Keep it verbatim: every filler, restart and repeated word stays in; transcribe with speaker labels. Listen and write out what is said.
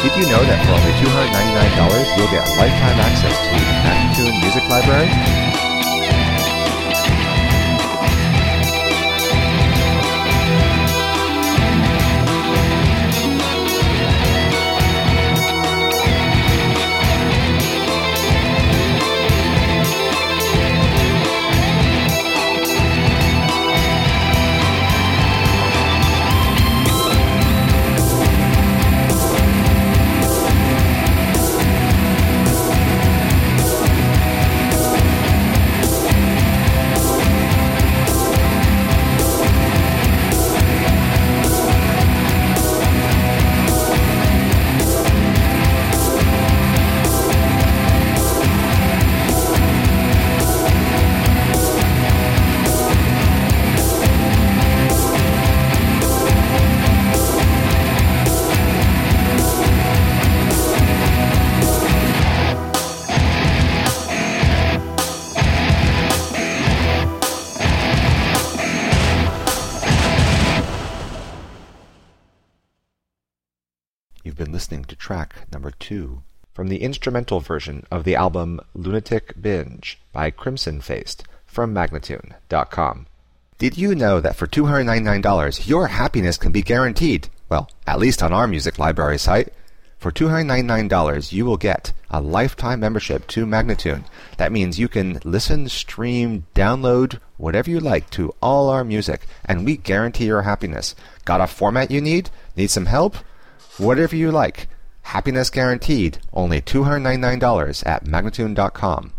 Speaker 1: Did you know that for only two hundred ninety-nine dollars you'll get lifetime access to Magnatune Music Library? You've been listening to track number two from the instrumental version of the album Lunatic Binge by Crimson Faced from Magnatune dot com. Did you know that for two hundred ninety-nine dollars your happiness can be guaranteed? Well, at least on our music library site. For two hundred ninety-nine dollars you will get a lifetime membership to Magnatune. That means you can listen, stream, download, whatever you like to all our music, and we guarantee your happiness. Got a format you need? Need some help? Whatever you like. Happiness guaranteed. Only two hundred ninety-nine dollars at Magnatune dot com.